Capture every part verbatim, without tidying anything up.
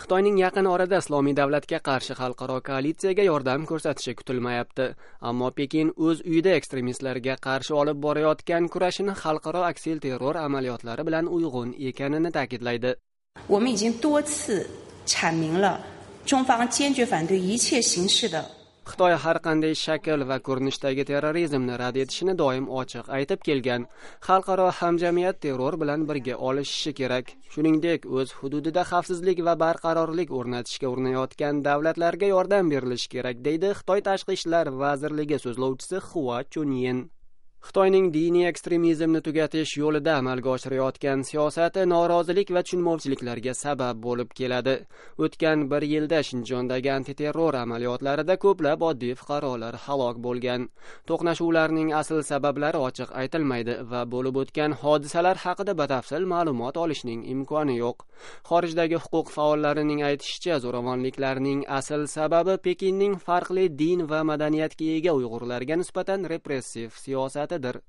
Xitoyning yaqin orada Islomiy davlatga qarshi xalqaro koalitsiyaga yordam ko'rsatishi kutilmayapti. Ammo Pekin o'z uyida ekstremistlarga qarshi olib borayotgan kurashini xalqaro aksilterror amaliyotlari bilan uyg'un ekanini ta'kidlaydi. 我们已经多次阐明了中方坚决反对一切形式的 Xitoy har qanday shakl va ko'rinishdagi terrorizmni rad etishini doim ochiq aytib kelgan. Xalqaro hamjamiyat terror bilan birga olishishi kerak. Shuningdek, o'z hududida xavfsizlik va barqarorlik o'rnatishga urinayotgan davlatlarga yordam berilishi kerak, deydi Xitoy Tashqi ishlar vazirligi so'zlovchisi Hua Chunyin. Xitoyning diniy ekstremizmni tugatish yo'lida amalga oshirayotgan siyosati norozilik va tushunmovchiliklarga sabab bo'lib keladi. O'tgan bir yilda Shinjondagi antiterror amaliyotlarida ko'plab oddiy fuqarolar halok bo'lgan. To'qnashuvlarning asl sabablari ochiq aytilmaydi va bo'lib o'tgan hodisalar haqida batafsil ma'lumot olishning imkoni yo'q. Xorijdagi huquq faollarining aytishicha, zo'ravonliklarning asl sababi Pekinning farqli din va madaniyatga ega Uyg'urlarga nisbatan repressiv siyosat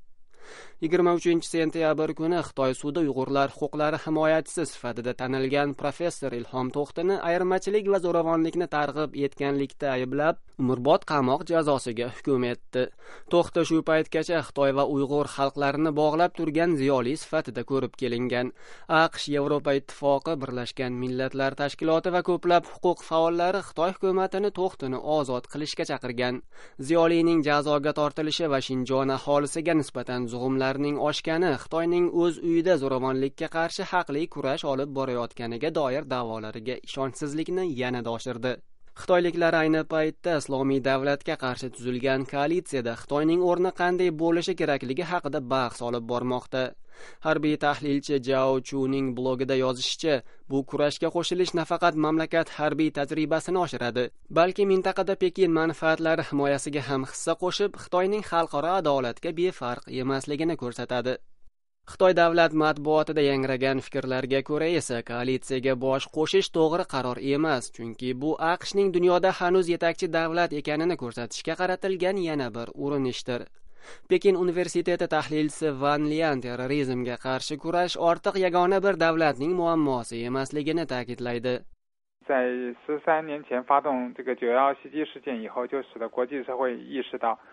yigirma uchinchi sentyabr kuni Xitoy sudi Uyg'urlar huquqlari himoyachisi sifatida tanilgan professor Ilhom To'xtini ayirmachilik va zo'ravonlikni targ'ib etganlikda ayblab, umrbod qamoq jazosiga hukm etdi. To'xta shu paytgacha Xitoy va Uyg'ur xalqlarini bog'lab turgan ziyoli sifatida ko'rib kelingan. AQSh, Yevropa Ittifoqi, Birlashgan Millatlar Tashkiloti va ko'plab huquq faollari Xitoy hukumatini To'xtini ozod qilishga chaqirgan. Ziyolining jazoga tortilishi va Shinjon aholisiga nisbatan zug'umlarning oshgani Xitoyning o'z uyida zo'ravonlikka qarshi haqli kurash olib borayotganiga doir da'volariga ishonchsizlikni yanada oshirdi. Xitoyliklar ayni paytda Islomiy davlatga qarshi tuzilgan koalitsiyada Xitoyning o'rni qanday bo'lishi kerakligi haqida bahs olib bormoqda. Harbiy tahlilchi Jao Chuning blogida yozishicha, bu kurashga qo'shilish nafaqat mamlakat harbiy tajribasini oshiradi, balki mintaqada Pekin manfaatlari himoyasiga ham hissa qo'shib, Xitoyning xalqaro adolatga befarq emasligini ko'rsatadi. Xitoy davlat matbuotida yangragan fikrlarga ko'ra esa koalitsiyaga bosh qo'shish to'g'ri qaror emas, chunki bu AQShning dunyoda hanuz yetakchi davlat ekanini ko'rsatishga qaratilgan yana bir urinishdir. Pekin universiteti tahlilchisi Van Lian terrorizmga qarshi kurash ortiq yagona bir davlatning muammosi emasligini ta'kidlaydi. 在十三年前发动这个九一一袭击事件以后，就使得国际社会意识到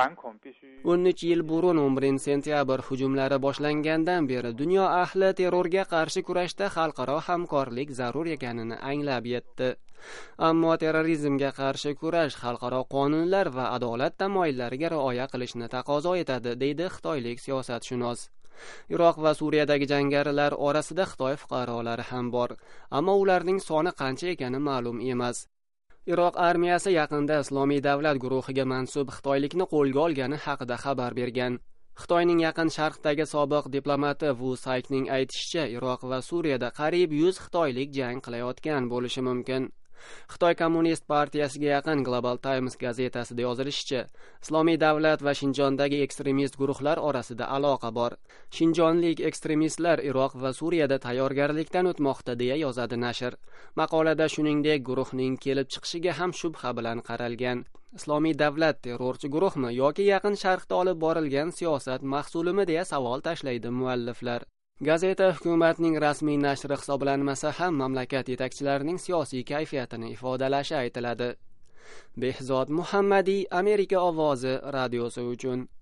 o'n uch yil burun o'n birinchi sentyabr hujumlari boshlangandan beri dunyo ahli terrorga qarshi kurashda xalqaro hamkorlik zarur ekanini anglab yetdi. Ammo terrorizmga qarshi kurash xalqaro qonunlar va adolat tamoyillariga rioya qilishni taqozo etadi, deydi xitoylik siyosatshunos. Iroq va Suriyadagi jangarilar orasida Xitoy fuqarolari ham bor, ammo ularning soni qancha ekani ma'lum emas. Iroq armiyasi yaqinda Islomiy davlat guruhiga mansub xitoylikni qo'lga olgani haqida xabar bergan. Xitoyning yaqin sharqdagi sobiq diplomati Wu Saikning aytishicha, Iroq va Suriyada qariyb yuz xitoylik jang qilayotgan bo'lishi mumkin. Xitoy Kommunist partiyasiga yaqin Global Times gazetasida yozilishicha, Islomiy davlat va Shinjondagi ekstremist guruhlar orasida aloqa bor. Shinjonlik ekstremistlar Iroq va Suriyada tayyorgarlikdan o'tmoqda, deya yozadi nashr. Maqolada shuningdek guruhning kelib chiqishiga ham shubha bilan qaralgan. Islomiy davlat terrorchi guruhmi yoki yaqin sharqda olib borilgan siyosat mahsulimi deya savol tashlaydi mualliflar. Gazeta hukumatning rasmiy nashri hisoblanmasa ham mamlakat yetakchilarining siyosiy kayfiyatini ifodalashi aytiladi. Behzod Muhammadiy, Amerika ovozi radiosi uchun.